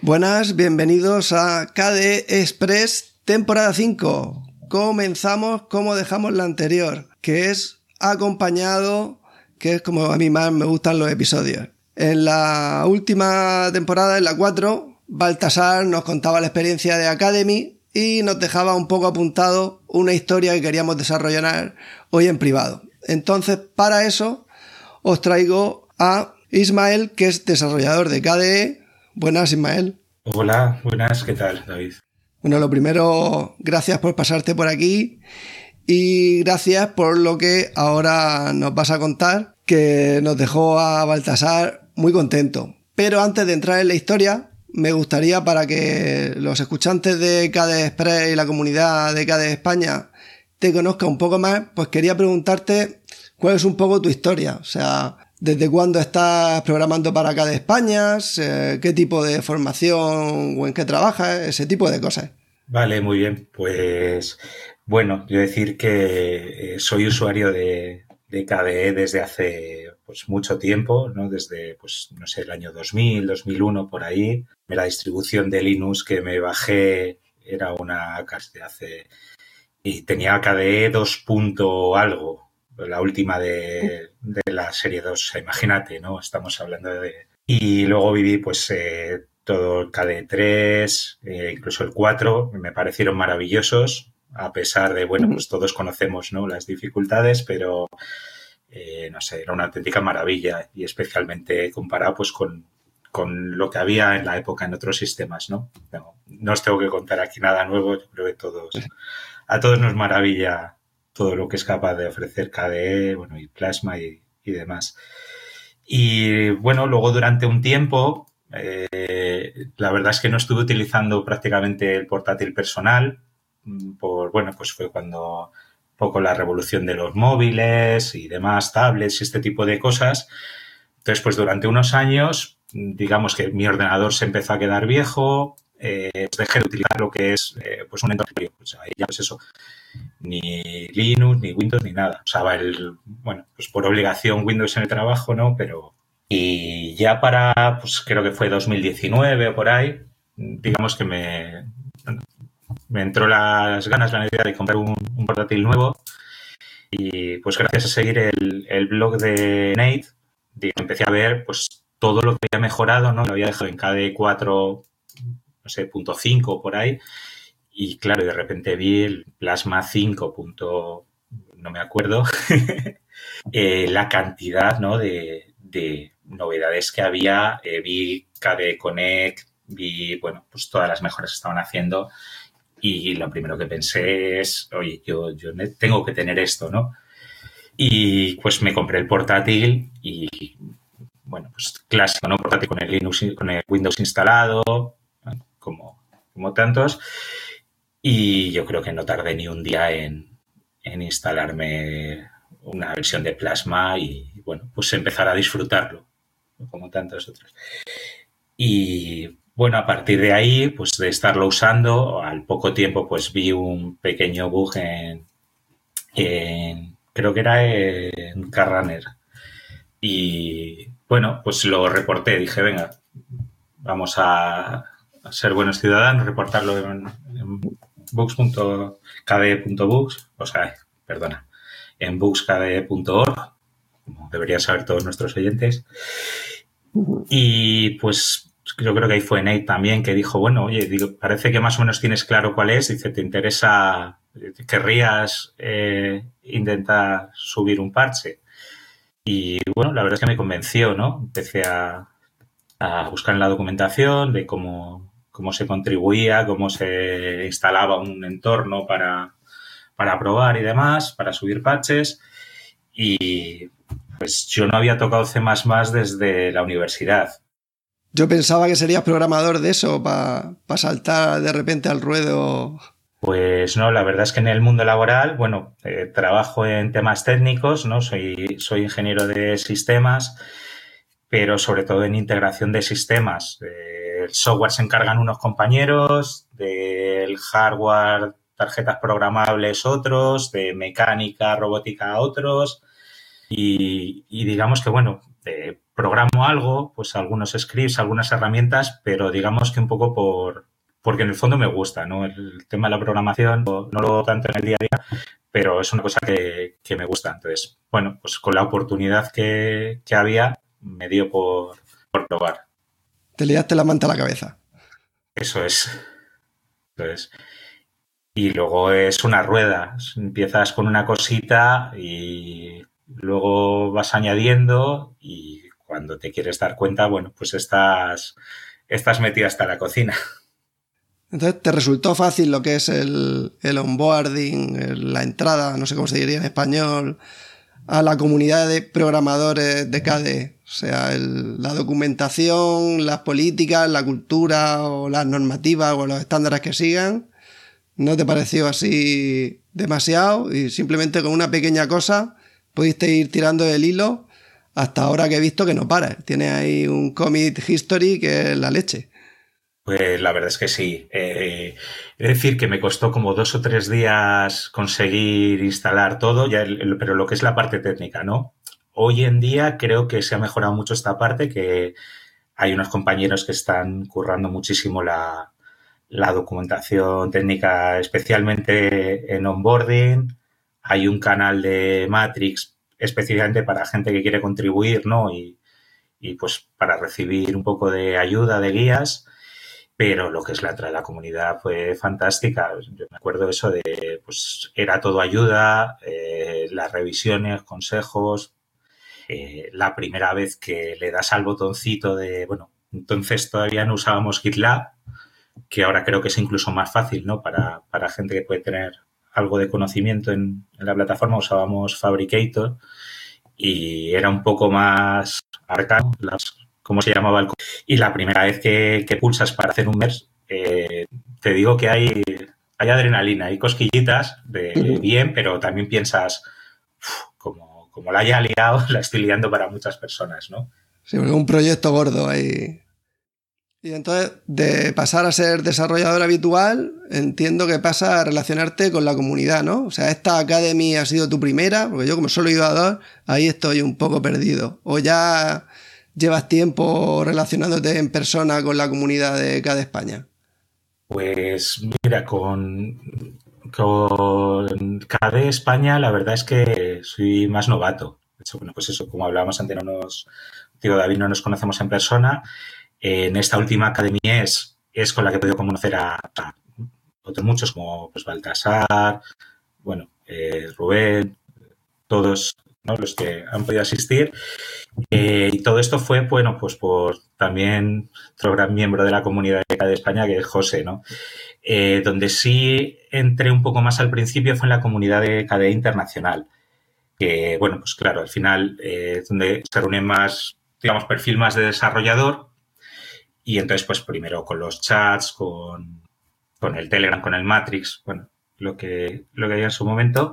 Buenas, bienvenidos a KDE Express temporada 5. Comenzamos como dejamos la anterior, que es acompañado, que es como a mí más me gustan los episodios. En la última temporada, en la 4, Baltasar nos contaba la experiencia de Academy y nos dejaba un poco apuntado una historia que queríamos desarrollar hoy en privado. Entonces, para eso, os traigo a Ismael, que es desarrollador de KDE. Buenas, Ismael. Hola, buenas, ¿qué tal, David? Bueno, lo primero, gracias por pasarte por aquí y gracias por lo que ahora nos vas a contar, que nos dejó a Baltasar muy contento. Pero antes de entrar en la historia, me gustaría, para que los escuchantes de KDE Express y la comunidad de KDE España te conozcan un poco más, pues quería preguntarte cuál es un poco tu historia. O sea, ¿desde cuándo estás programando para KDE España? ¿Qué tipo de formación o en qué trabajas? Ese tipo de cosas. Vale, muy bien. Pues bueno, yo decir que soy usuario de KDE desde hace pues mucho tiempo, ¿no? Desde, pues no sé, el año 2000, 2001, por ahí. La distribución de Linux que me bajé era una casi hace... Y tenía KDE 2 punto algo, la última de la serie 2, imagínate, ¿no? Estamos hablando de... Y luego viví pues todo el KDE 3, incluso el 4, me parecieron maravillosos, a pesar de, bueno, pues todos conocemos, ¿no?, las dificultades, pero no sé, era una auténtica maravilla y especialmente comparado pues con lo que había en la época en otros sistemas, ¿no? No os tengo que contar aquí nada nuevo, yo creo que a todos nos maravilla todo lo que es capaz de ofrecer KDE, bueno, y Plasma y demás. Y bueno, luego durante un tiempo, la verdad es que no estuve utilizando prácticamente el portátil personal, bueno, pues fue cuando un poco la revolución de los móviles y demás, tablets y este tipo de cosas. Entonces, pues durante unos años, digamos que mi ordenador se empezó a quedar viejo, dejé de utilizar lo que es pues un entorno, pues ahí ya pues eso, ni Linux, ni Windows, ni nada. Usaba bueno, pues por obligación Windows en el trabajo, ¿no? Pero, y ya para, pues creo que fue 2019 o por ahí, digamos que me entró las ganas, la necesidad de comprar un portátil nuevo. Y pues gracias a seguir el blog de Nate, empecé a ver pues todo lo que había mejorado, ¿no? Lo había dejado en KDE 4, no sé, .5 por ahí. Y claro, de repente vi el Plasma 5. No me acuerdo, la cantidad, ¿no?, de novedades que había. Vi KDE Connect, vi, bueno, pues todas las mejoras que estaban haciendo y lo primero que pensé es, oye, yo tengo que tener esto, ¿no? Y pues me compré el portátil y, bueno, pues clásico, ¿no? Portátil con el Linux, con el Windows instalado, como tantos. Y yo creo que no tardé ni un día en instalarme una versión de Plasma y, bueno, pues empezar a disfrutarlo, como tantos otros. Y, bueno, a partir de ahí, pues de estarlo usando, al poco tiempo, pues vi un pequeño bug creo que era en KRunner. Y, bueno, pues lo reporté. Dije, venga, vamos a ser buenos ciudadanos, reportarlo en bugs.kde.bugs, o sea, perdona, en bugskde.org, como deberían saber todos nuestros oyentes. Y pues yo creo que ahí fue Nate también que dijo, bueno, oye, digo, parece que más o menos tienes claro cuál es. Dice, ¿te interesa, querrías intentar subir un parche? Y bueno, la verdad es que me convenció, ¿no? Empecé a buscar en la documentación de cómo se contribuía, cómo se instalaba un entorno para probar y demás, para subir patches. Y pues yo no había tocado C++ desde la universidad. Yo pensaba que serías programador de eso, para saltar de repente al ruedo. Pues no, la verdad es que en el mundo laboral, bueno, trabajo en temas técnicos, ¿no? Soy ingeniero de sistemas, pero sobre todo en integración de sistemas. El software se encargan unos compañeros, del hardware, tarjetas programables otros, de mecánica, robótica otros. Y digamos que, bueno, programo algo, pues algunos scripts, algunas herramientas, pero digamos que un poco porque en el fondo me gusta, ¿no? El tema de la programación no lo hago tanto en el día a día, pero es una cosa que me gusta. Entonces, bueno, pues con la oportunidad que había, me dio por probar. Te liaste la manta a la cabeza. Eso es. Entonces, y luego es una rueda. Empiezas con una cosita y luego vas añadiendo y cuando te quieres dar cuenta, bueno, pues estás metida hasta la cocina. Entonces, ¿te resultó fácil lo que es el onboarding, la entrada, no sé cómo se diría en español, a la comunidad de programadores de KDE? O sea, la documentación, las políticas, la cultura o las normativas o los estándares que sigan, ¿no te pareció así demasiado? Y simplemente con una pequeña cosa pudiste ir tirando el hilo hasta ahora que he visto que no para. Tienes ahí un commit history que es la leche. Pues la verdad es que sí. Es decir, que me costó como 2 o 3 días conseguir instalar todo, pero lo que es la parte técnica, ¿no? Hoy en día creo que se ha mejorado mucho esta parte, que hay unos compañeros que están currando muchísimo la documentación técnica, especialmente en onboarding. Hay un canal de Matrix específicamente para gente que quiere contribuir, ¿no? Y pues para recibir un poco de ayuda, de guías. Pero lo que es la entrada de la comunidad fue fantástica. Yo me acuerdo eso de, pues era todo ayuda, las revisiones, consejos. La primera vez que le das al botoncito de, bueno, entonces todavía no usábamos GitLab, que ahora creo que es incluso más fácil, ¿no? Para gente que puede tener algo de conocimiento en la plataforma, usábamos Fabricator y era un poco más arcano, cómo se llamaba el... Y la primera vez que pulsas para hacer un MERS, te digo que hay adrenalina, hay cosquillitas de bien, pero también piensas, como la haya liado, la estoy liando para muchas personas, ¿no? Sí, porque es un proyecto gordo ahí. Y entonces, de pasar a ser desarrollador habitual, entiendo que pasa a relacionarte con la comunidad, ¿no? O sea, esta Academy ha sido tu primera, porque yo como solo he ido a 2, ahí estoy un poco perdido. O ya llevas tiempo relacionándote en persona con la comunidad de KDE España. Pues mira, con KDE España la verdad es que soy más novato. De hecho, bueno, pues eso, como hablábamos antes, digo, David, no nos conocemos en persona. En esta última academia es con la que he podido conocer a otros muchos, como pues Baltasar, bueno, Rubén, todos, ¿no? Los que han podido asistir. Y todo esto fue, bueno, pues por también otro gran miembro de la comunidad de España, que es José, ¿no? Donde sí entré un poco más al principio fue en la comunidad de KDE Internacional, que, bueno, pues claro, al final donde se reúnen más, digamos, perfil más de desarrollador. Y entonces, pues primero con los chats, con el Telegram, con el Matrix, bueno, lo que había en su momento,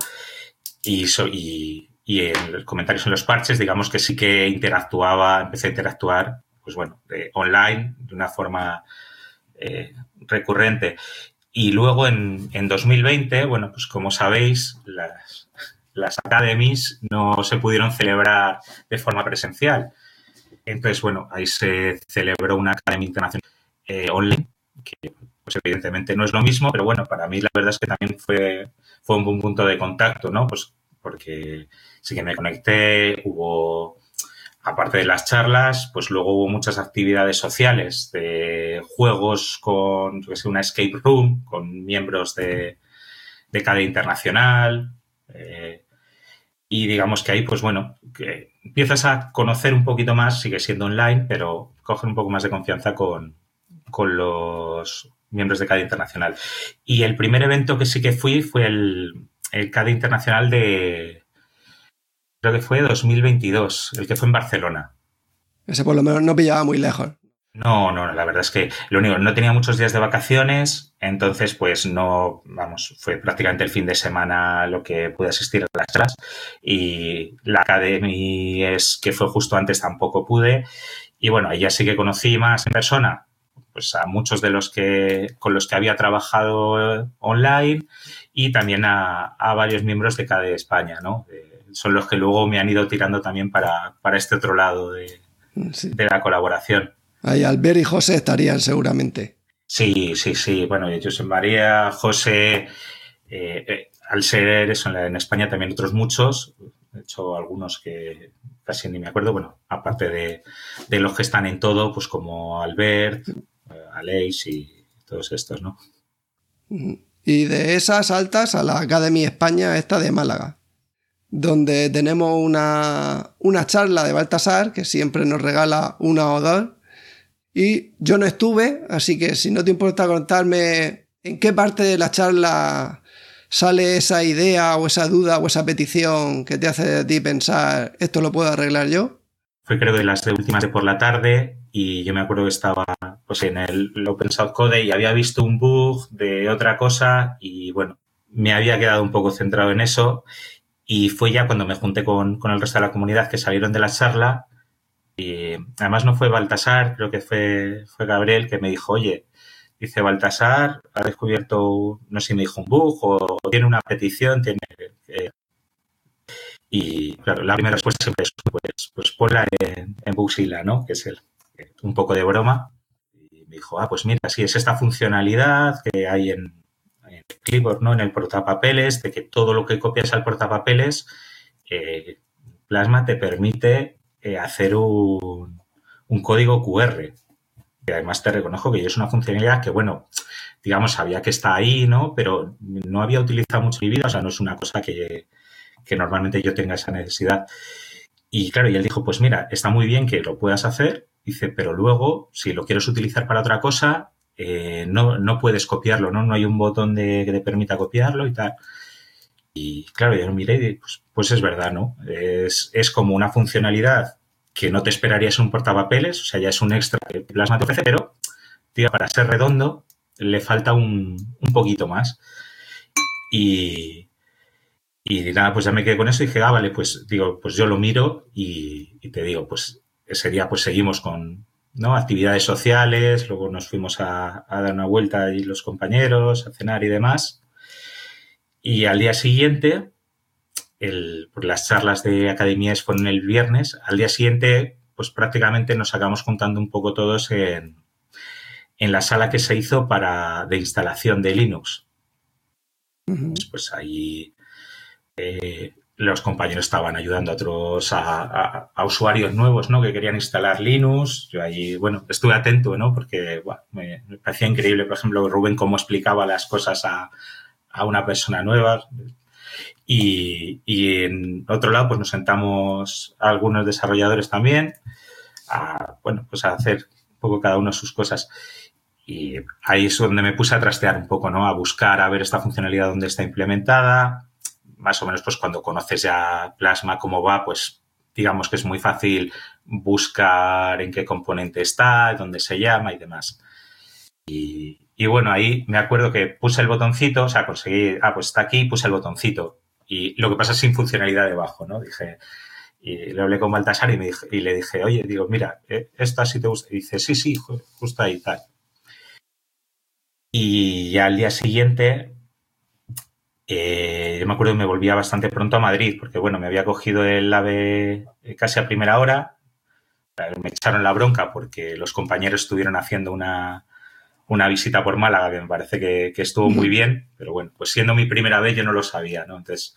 y en comentarios en los parches, digamos que sí que empecé a interactuar, pues bueno, online, de una forma recurrente. Y luego en 2020, bueno, pues como sabéis, las academies no se pudieron celebrar de forma presencial. Entonces, bueno, ahí se celebró una academia internacional online, que pues evidentemente no es lo mismo, pero bueno, para mí la verdad es que también fue un buen punto de contacto, ¿no? Pues porque sí que me conecté, aparte de las charlas, pues luego hubo muchas actividades sociales, de juegos con, yo que sé, una escape room, con miembros de KDE Internacional, y digamos que ahí, pues bueno, que empiezas a conocer un poquito más, sigue siendo online, pero cogen un poco más de confianza con los miembros de KDE Internacional. Y el primer evento que sí que fui fue el KDE Internacional creo que fue 2022, el que fue en Barcelona. Ese por lo menos no pillaba muy lejos. No, la verdad es que lo único, no tenía muchos días de vacaciones, entonces pues no, vamos, fue prácticamente el fin de semana lo que pude asistir a las charlas y la Academy que fue justo antes tampoco pude y bueno, ahí ya sí que conocí más en persona pues a muchos de con los que había trabajado online y también a varios miembros de KDE España, ¿no? Son los que luego me han ido tirando también para este otro lado Sí. de la colaboración. Ahí Albert y José estarían seguramente. Sí. Bueno, José María, José, al ser eso, en España también otros muchos, de hecho algunos que casi ni me acuerdo, bueno, aparte de los que están en todo, pues como Albert, Aleix y todos estos, ¿no? Y de esas saltas a la Academy España, esta de Málaga, donde tenemos una charla de Baltasar, que siempre nos regala una o dos. Y yo no estuve, así que si no te importa contarme en qué parte de la charla sale esa idea o esa duda o esa petición que te hace a ti pensar, ¿esto lo puedo arreglar yo? Fue creo que las de últimas de por la tarde y yo me acuerdo que estaba pues en el Open Source Code y había visto un bug de otra cosa y bueno, me había quedado un poco centrado en eso y fue ya cuando me junté con el resto de la comunidad que salieron de la charla y además no fue Baltasar, creo que fue Gabriel que me dijo, oye, dice Baltasar, ha descubierto, no sé si me dijo un bug o tiene una petición, tiene... y claro, la primera respuesta siempre es, pues ponla en Bugzilla, ¿no? Que es un poco de broma. Y me dijo, pues mira, sí, es esta funcionalidad que hay en Clipboard, ¿no? En el portapapeles, de que todo lo que copias al portapapeles, Plasma te permite hacer un código QR. Que además te reconozco que yo es una funcionalidad que, bueno, digamos, sabía que está ahí, ¿no? Pero no había utilizado mucho en mi vida, o sea, no es una cosa que normalmente yo tenga esa necesidad. Y claro, y él dijo, pues mira, está muy bien que lo puedas hacer, dice, pero luego, si lo quieres utilizar para otra cosa, no puedes copiarlo, ¿no? No hay un botón que te permita copiarlo y tal. Y claro, yo lo miré y dije, pues es verdad, ¿no? Es como una funcionalidad que no te esperarías en un portapapeles, o sea, ya es un extra que Plasma te ofrece, pero, tío, para ser redondo, le falta un poquito más. Y nada, pues ya me quedé con eso y dije, vale, pues digo, pues yo lo miro y te digo, pues ese día pues seguimos con, ¿no? Actividades sociales, luego nos fuimos a dar una vuelta ahí los compañeros, a cenar y demás. Y al día siguiente, pues las charlas de academias fueron el viernes, al día siguiente pues prácticamente nos acabamos juntando un poco todos en la sala que se hizo de instalación de Linux. Pues ahí... los compañeros estaban ayudando a otros, a usuarios nuevos, ¿no? Que querían instalar Linux. Yo allí, bueno, estuve atento, ¿no? Porque bueno, me parecía increíble, por ejemplo, Rubén cómo explicaba las cosas a una persona nueva. Y en otro lado, pues nos sentamos a algunos desarrolladores también bueno, pues a hacer un poco cada uno sus cosas. Y ahí es donde me puse a trastear un poco, ¿no? A buscar, a ver esta funcionalidad dónde está implementada. Más o menos, pues cuando conoces ya Plasma cómo va, pues digamos que es muy fácil buscar en qué componente está, dónde se llama y demás. Y bueno, ahí me acuerdo que puse el botoncito, o sea, conseguí, pues está aquí, puse el botoncito. Y lo que pasa es sin funcionalidad debajo, ¿no? Dije, y le hablé con Baltasar y le dije, oye, digo, mira, ¿esta sí te gusta? Y dice, sí, justo ahí, tal. Y ya al día siguiente... yo me acuerdo que me volvía bastante pronto a Madrid, porque bueno, me había cogido el AVE casi a primera hora, me echaron la bronca porque los compañeros estuvieron haciendo una visita por Málaga que me parece que estuvo muy bien, pero bueno, pues siendo mi primera vez yo no lo sabía, ¿no? Entonces,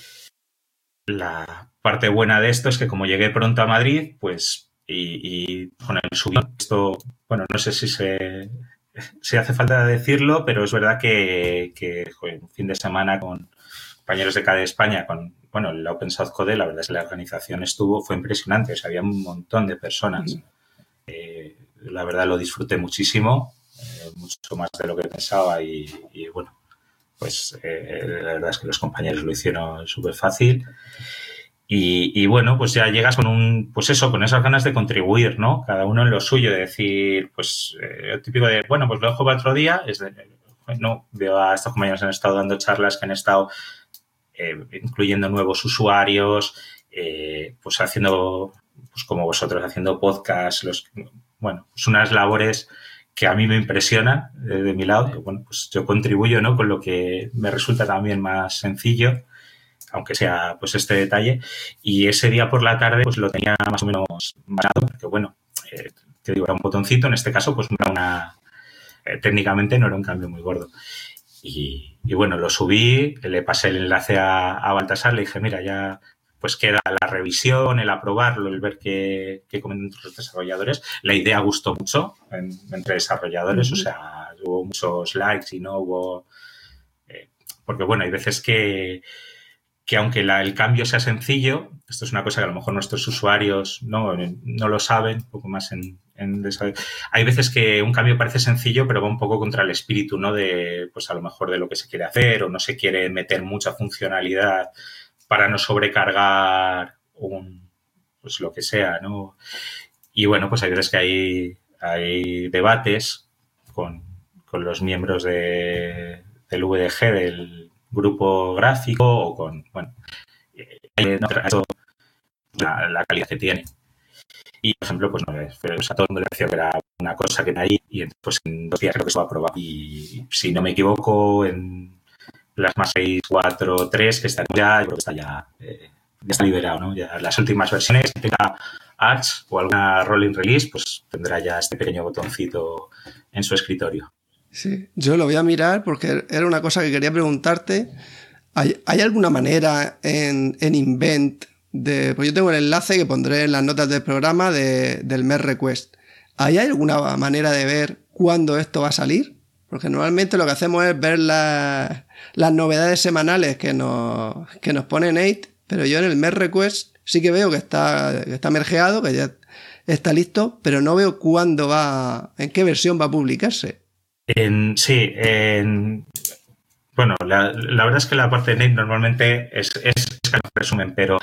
la parte buena de esto es que como llegué pronto a Madrid, pues y con el subidón, esto, bueno, no sé si hace falta decirlo, pero es verdad que joder, un fin de semana con compañeros de KDE España, con bueno, el Open Source Code, la verdad es que la organización fue impresionante, o sea, había un montón de personas. La verdad lo disfruté muchísimo, mucho más de lo que pensaba y bueno, pues la verdad es que los compañeros lo hicieron súper fácil. Y bueno, pues ya llegas pues eso, con esas ganas de contribuir, ¿no? Cada uno en lo suyo, de decir, pues, el típico de, bueno, pues lo dejo para otro día, no, veo a estos compañeros que han estado dando charlas, que han estado incluyendo nuevos usuarios, pues haciendo, pues como vosotros, haciendo podcasts, bueno, pues unas labores que a mí me impresionan de mi lado. Bueno, pues yo contribuyo, ¿no? Con lo que me resulta también más sencillo aunque sea pues este detalle. Y ese día por la tarde pues lo tenía más o menos basado, porque bueno, te digo, era un botoncito, en este caso pues no era una... técnicamente no era un cambio muy gordo. Y bueno, lo subí, le pasé el enlace a Baltasar, le dije, mira, ya pues queda la revisión, el aprobarlo, el ver qué comentan los desarrolladores. La idea gustó mucho entre desarrolladores, o sea, hubo muchos likes y no hubo... porque bueno, hay veces que aunque el cambio sea sencillo, esto es una cosa que a lo mejor nuestros usuarios no lo saben, un poco más hay veces que un cambio parece sencillo, pero va un poco contra el espíritu, ¿no? De, pues a lo mejor de lo que se quiere hacer, o no se quiere meter mucha funcionalidad para no sobrecargar pues lo que sea, ¿no? Y bueno, pues hay veces que hay debates con los miembros del VDG, del grupo gráfico, o con, bueno, la calidad que tiene. Y, por ejemplo, pues no, a todo el mundo le pareció que era una cosa que era ahí, y entonces pues, en 2 días creo que se va a aprobar. Y si no me equivoco, en Plasma 6.4.3, que está ya, yo creo que está ya está liberado, ¿no? Ya las últimas versiones, si tenga Arch o alguna rolling release, pues tendrá ya este pequeño botoncito en su escritorio. Sí, yo lo voy a mirar porque era una cosa que quería preguntarte. ¿Hay alguna manera en Invent pues yo tengo el enlace que pondré en las notas del programa del merge request? ¿Hay alguna manera de ver cuándo esto va a salir? Porque normalmente lo que hacemos es ver las novedades semanales que nos pone Nate, pero yo en el merge request sí que veo que está mergeado, que ya está listo, pero no veo en qué versión va a publicarse. Bueno, la verdad es que la parte de Nate normalmente es un resumen, pero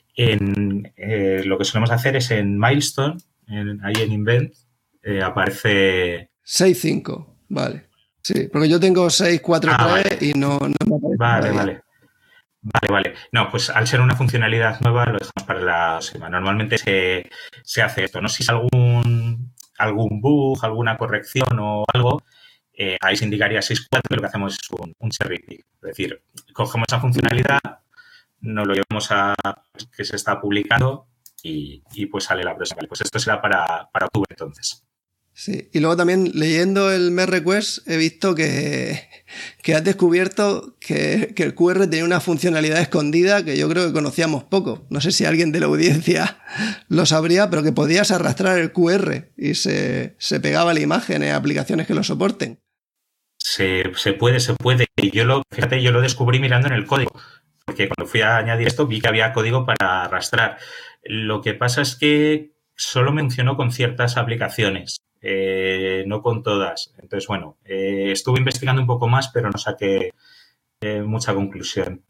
lo que solemos hacer es en Milestone, ahí en Invent, aparece... 6.5, vale. Sí, porque yo tengo 6.4.3 vale. Y no me aparece. Vale. No, pues al ser una funcionalidad nueva lo dejamos para la próxima. Normalmente se hace esto, ¿no? Si es algún bug, alguna corrección o algo, ahí se indicaría 6.4 y lo que hacemos es un cherry pick. Es decir, cogemos esa funcionalidad, nos lo llevamos a que se está publicando y pues sale la próxima. Pues esto será para octubre entonces. Sí, y luego también leyendo el merge request he visto que has descubierto que el QR tenía una funcionalidad escondida que yo creo que conocíamos poco. No sé si alguien de la audiencia lo sabría, pero que podías arrastrar el QR y se pegaba la imagen en aplicaciones que lo soporten. Se puede. Y yo lo descubrí mirando en el código, porque cuando fui a añadir esto vi que había código para arrastrar. Lo que pasa es que solo me funcionó con ciertas aplicaciones, no con todas. Entonces, bueno, estuve investigando un poco más, pero no saqué mucha conclusión.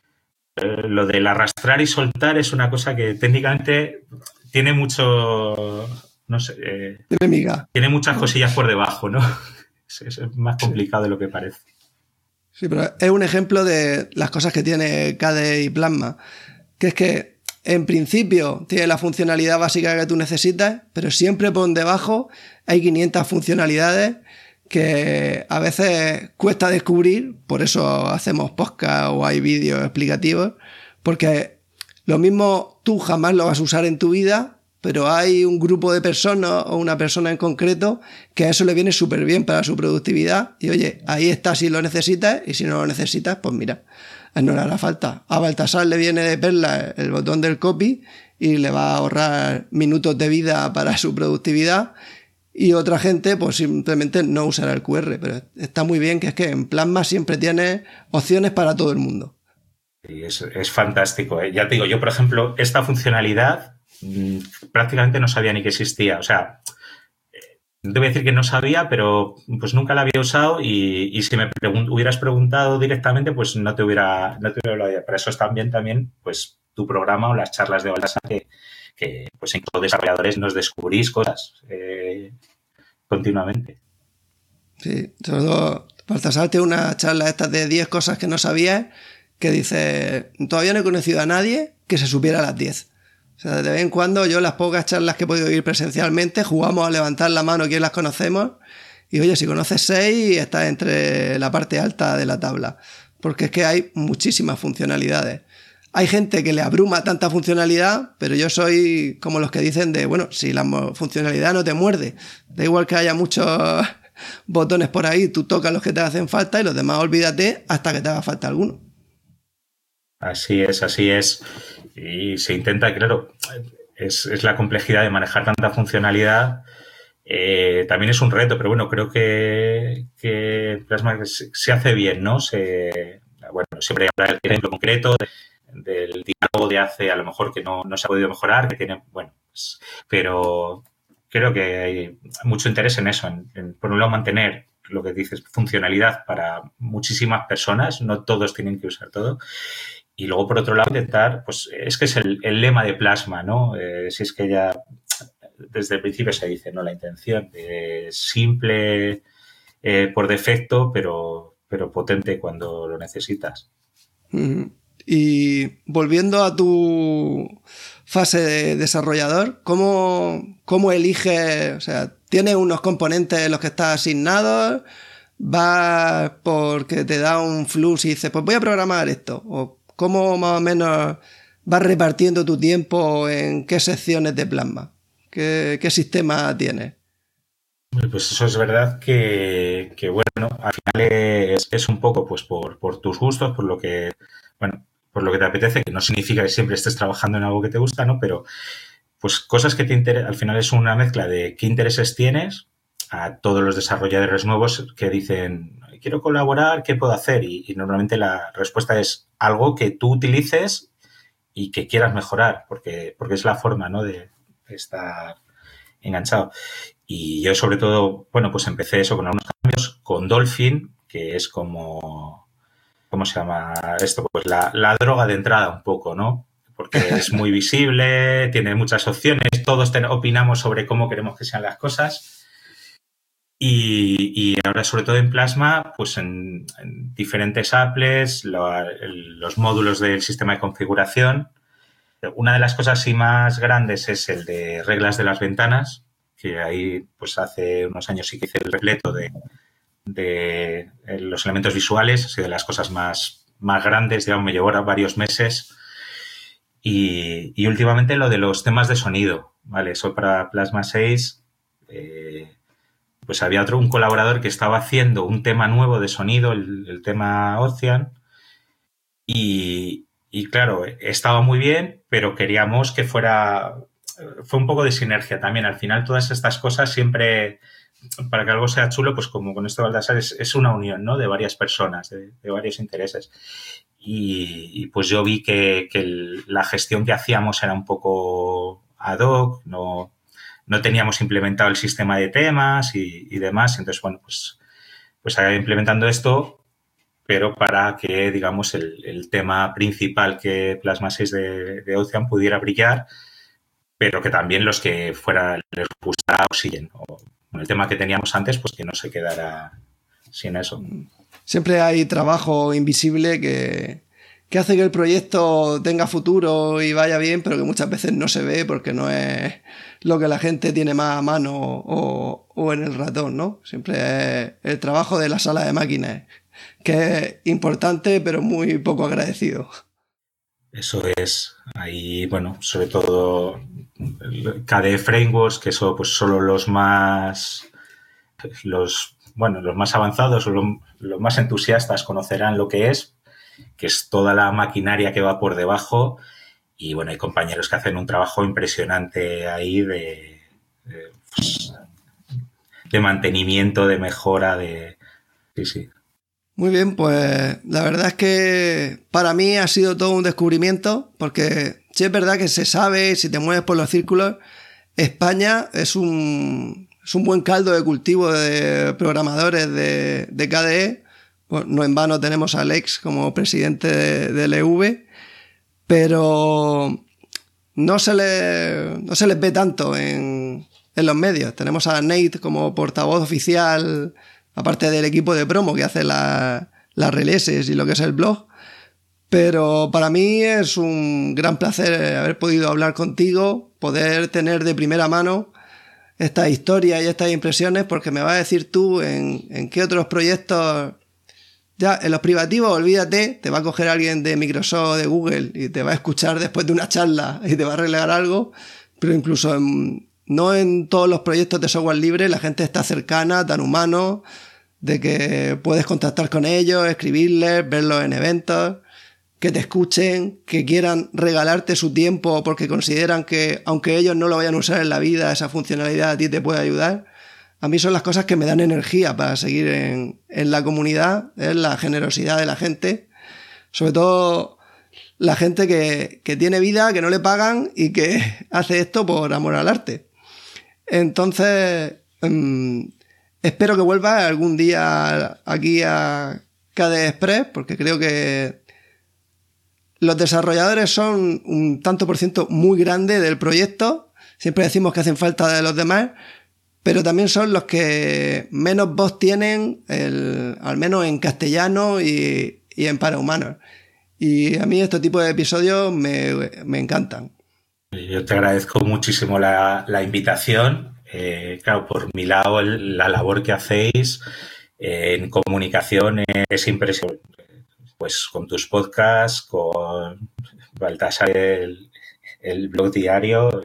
Lo del arrastrar y soltar es una cosa que técnicamente tiene mucho, no sé, tiene muchas cosillas por debajo, ¿no? Es más complicado de lo que parece. Sí, pero es un ejemplo de las cosas que tiene KDE y Plasma, que es que en principio tiene la funcionalidad básica que tú necesitas, pero siempre por debajo hay 500 funcionalidades que a veces cuesta descubrir, por eso hacemos podcast o hay vídeos explicativos, porque lo mismo tú jamás lo vas a usar en tu vida, pero hay un grupo de personas o una persona en concreto que a eso le viene súper bien para su productividad y oye, ahí está si lo necesitas y si no lo necesitas, pues mira, no le hará falta. A Baltasar le viene de perla el botón del copy y le va a ahorrar minutos de vida para su productividad y otra gente pues simplemente no usará el QR, pero está muy bien que es que en Plasma siempre tienes opciones para todo el mundo. Sí, es fantástico, ¿eh? Ya te digo, yo por ejemplo, esta funcionalidad prácticamente no sabía ni que existía. O sea, no te voy a decir que no sabía, pero pues nunca la había usado y si me hubieras preguntado directamente, pues no te hubiera hablado. Pero eso es también pues tu programa o las charlas de Baltasar que pues en todos desarrolladores nos descubrís cosas continuamente. Sí, sobre todo Baltasar tiene una charla estas de 10 cosas que no sabías, que dice, todavía no he conocido a nadie que se supiera las 10. O sea, de vez en cuando yo las pocas charlas que he podido ir presencialmente jugamos a levantar la mano quien las conocemos y oye, si conoces 6 estás entre la parte alta de la tabla, porque es que hay muchísimas funcionalidades. hay gente que le abruma tanta funcionalidad, pero yo soy como los que dicen de, bueno, si la funcionalidad no te muerde, da igual que haya muchos botones por ahí, tú tocas los que te hacen falta y los demás olvídate hasta que te haga falta alguno. Así es, así es. Y se intenta, claro, es la complejidad de manejar tanta funcionalidad. También es un reto, pero bueno, creo que Plasma se hace bien, ¿no? Bueno, siempre habrá el ejemplo concreto del diálogo de hace, a lo mejor que no se ha podido mejorar, que tiene, bueno, pero creo que hay mucho interés en eso, en por un lado mantener lo que dices, funcionalidad para muchísimas personas, no todos tienen que usar todo, y luego por otro lado intentar, pues es que es el lema de Plasma, ¿no? Si es que ya desde el principio se dice, ¿no? La intención de simple por defecto, pero potente cuando lo necesitas. Y volviendo a tu fase de desarrollador, ¿cómo eliges? O sea, ¿tienes unos componentes en los que estás asignado? ¿Vas porque te da un flux y dices, pues voy a programar esto? ¿O cómo más o menos vas repartiendo tu tiempo en qué secciones de Plasma? ¿Qué sistema tienes? Pues eso es verdad que bueno, al final es un poco pues por tus gustos, por lo que, bueno, por lo que te apetece, que no significa que siempre estés trabajando en algo que te gusta, ¿no? Pero pues cosas que te interesan, al final es una mezcla de qué intereses tienes a todos los desarrolladores nuevos que dicen, quiero colaborar, ¿qué puedo hacer? Y normalmente la respuesta es algo que tú utilices y que quieras mejorar, porque es la forma, ¿no? de estar enganchado. Y yo sobre todo, bueno, pues empecé eso con algunos cambios, con Dolphin, que es como, ¿cómo se llama esto? Pues la droga de entrada un poco, ¿no? Porque es muy visible, tiene muchas opciones, todos opinamos sobre cómo queremos que sean las cosas. Y ahora, sobre todo en Plasma, pues en diferentes apples, los módulos del sistema de configuración. Una de las cosas así más grandes es el de reglas de las ventanas, que ahí pues hace unos años sí que hice el repleto de los elementos visuales, así de las cosas más grandes, digamos, me llevó varios meses. Y últimamente lo de los temas de sonido, ¿vale? Eso para Plasma 6, pues había un colaborador que estaba haciendo un tema nuevo de sonido, el tema Ocean, y claro, estaba muy bien, pero queríamos que fue un poco de sinergia también. Al final todas estas cosas siempre, para que algo sea chulo, pues como con esto de Baltasar, es una unión, ¿no? De varias personas, de varios intereses. Y pues yo vi que la gestión que hacíamos era un poco ad hoc, no teníamos implementado el sistema de temas y demás. Entonces, bueno, pues implementando esto, pero para que, digamos, el tema principal que Plasma 6 de Ocean pudiera brillar, pero que también los que les gustara o siguen. O el tema que teníamos antes, pues que no se quedara sin eso. Siempre hay trabajo invisible que hace que el proyecto tenga futuro y vaya bien, pero que muchas veces no se ve porque no es lo que la gente tiene más a mano o en el ratón, ¿no? Siempre es el trabajo de la sala de máquinas, que es importante pero muy poco agradecido. Eso es. Ahí, bueno, sobre todo KDE Frameworks, que eso pues solo los más avanzados o los más entusiastas conocerán lo que es toda la maquinaria que va por debajo. Y bueno, hay compañeros que hacen un trabajo impresionante ahí de mantenimiento, de mejora, sí. Muy bien, pues la verdad es que para mí ha sido todo un descubrimiento, porque sí es verdad que se sabe, si te mueves por los círculos, España es un buen caldo de cultivo de programadores de KDE. Pues no en vano tenemos a Alex como presidente de LV, pero no se les ve tanto en los medios. Tenemos a Nate como portavoz oficial, aparte del equipo de promo que hace las releases y lo que es el blog. Pero para mí es un gran placer haber podido hablar contigo, poder tener de primera mano estas historias y estas impresiones, porque me vas a decir tú en qué otros proyectos Ya, en los privativos, olvídate, te va a coger alguien de Microsoft, de Google, y te va a escuchar después de una charla y te va a arreglar algo, pero incluso no en todos los proyectos de software libre la gente está cercana, tan humano, de que puedes contactar con ellos, escribirles, verlos en eventos, que te escuchen, que quieran regalarte su tiempo porque consideran que, aunque ellos no lo vayan a usar en la vida, esa funcionalidad a ti te puede ayudar. A mí son las cosas que me dan energía para seguir en la comunidad, es la generosidad de la gente, sobre todo la gente que tiene vida, que no le pagan y que hace esto por amor al arte. Entonces, espero que vuelva algún día aquí a KDE Express, porque creo que los desarrolladores son un tanto por ciento muy grande del proyecto. Siempre decimos que hacen falta de los demás, pero también son los que menos voz tienen, al menos en castellano y en para humanos. Y a mí este tipo de episodios me encantan. Yo te agradezco muchísimo la invitación. Claro, por mi lado, la labor que hacéis en comunicación es impresionante. Pues con tus podcasts, con Baltasar, el blog diario,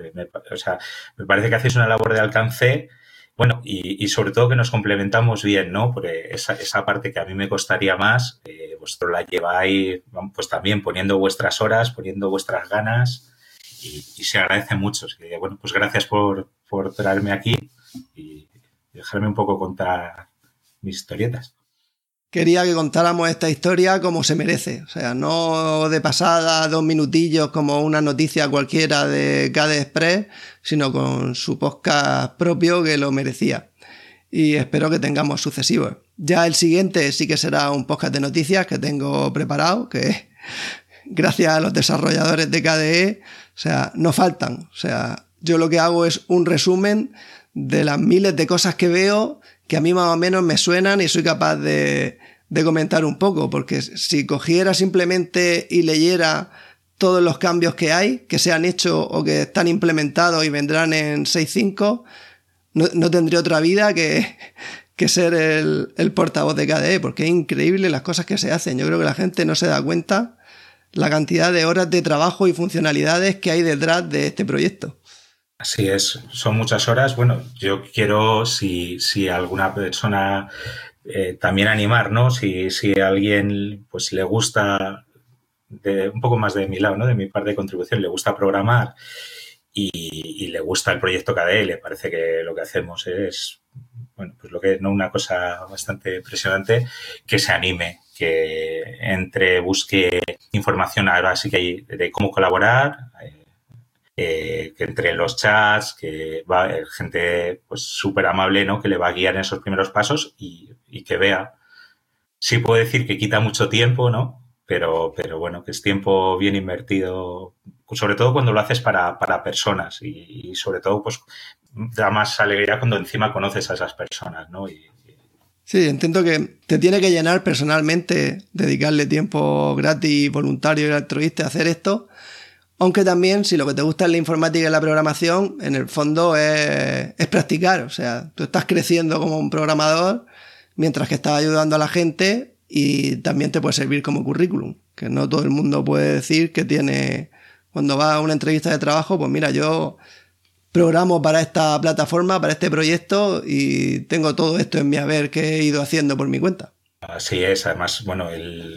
me parece que hacéis una labor de alcance, bueno, y sobre todo que nos complementamos bien, ¿no? Porque esa parte que a mí me costaría más, vosotros la lleváis, pues también poniendo vuestras horas, poniendo vuestras ganas, y se agradece mucho. Así que, bueno, pues gracias por traerme aquí y dejarme un poco contar mis historietas. Quería que contáramos esta historia como se merece, o sea, no de pasada, 2 minutillos como una noticia cualquiera de KDE Express, sino con su podcast propio que lo merecía. Y espero que tengamos sucesivos. Ya el siguiente sí que será un podcast de noticias que tengo preparado, que gracias a los desarrolladores de KDE, o sea, no faltan. O sea, yo lo que hago es un resumen de las miles de cosas que veo que a mí más o menos me suenan y soy capaz de comentar un poco, porque si cogiera simplemente y leyera todos los cambios que hay, que se han hecho o que están implementados y vendrán en 6.5, no tendría otra vida que ser el portavoz de KDE, porque es increíble las cosas que se hacen. Yo creo que la gente no se da cuenta la cantidad de horas de trabajo y funcionalidades que hay detrás de este proyecto. Así es, son muchas horas. Bueno, yo quiero, si alguna persona también animar, ¿no? Si a alguien pues le gusta, un poco más de mi lado, ¿no? De mi parte de contribución, le gusta programar y le gusta el proyecto KDE, le parece que lo que hacemos es, bueno, pues lo que no una cosa bastante impresionante, que se anime, que busque información ahora sí que hay de cómo colaborar, que entre en los chats, que va gente pues súper amable, ¿no? Que le va a guiar en esos primeros pasos y que vea. Sí puedo decir que quita mucho tiempo, ¿no? Pero bueno, que es tiempo bien invertido, sobre todo cuando lo haces para personas y sobre todo pues da más alegría cuando encima conoces a esas personas, ¿no? Sí, entiendo que te tiene que llenar personalmente dedicarle tiempo gratis, voluntario y altruista a hacer esto. Aunque también, si lo que te gusta es la informática y la programación, en el fondo es practicar. O sea, tú estás creciendo como un programador mientras que estás ayudando a la gente y también te puede servir como currículum. Que no todo el mundo puede decir que tiene... Cuando va a una entrevista de trabajo, pues mira, yo programo para esta plataforma, para este proyecto y tengo todo esto en mi haber que he ido haciendo por mi cuenta. Así es, además, bueno,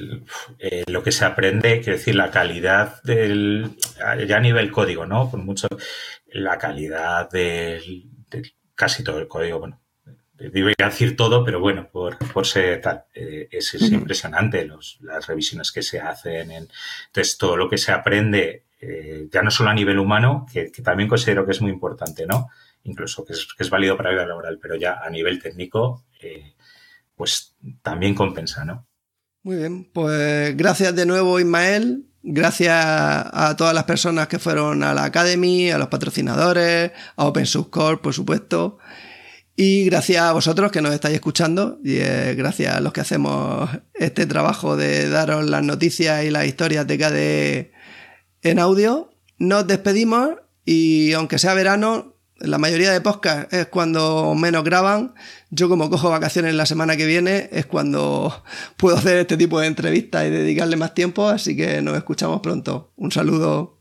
lo que se aprende, quiero decir, la calidad ya a nivel código, ¿no? Por mucho, la calidad de casi todo el código, bueno, iba a decir todo, pero bueno, por ser tal, es impresionante las revisiones que se hacen. Entonces, todo lo que se aprende, ya no solo a nivel humano, que también considero que es muy importante, ¿no? Incluso que es válido para la vida laboral, pero ya a nivel técnico, pues también compensa, ¿no? Muy bien, pues gracias de nuevo, Ismael. Gracias a todas las personas que fueron a la Academy, a los patrocinadores, a Open Source Core, por supuesto. Y gracias a vosotros que nos estáis escuchando y gracias a los que hacemos este trabajo de daros las noticias y las historias de KDE en audio. Nos despedimos y aunque sea verano, la mayoría de podcasts es cuando menos graban. Yo, como cojo vacaciones la semana que viene, es cuando puedo hacer este tipo de entrevistas y dedicarle más tiempo, así que nos escuchamos pronto. Un saludo.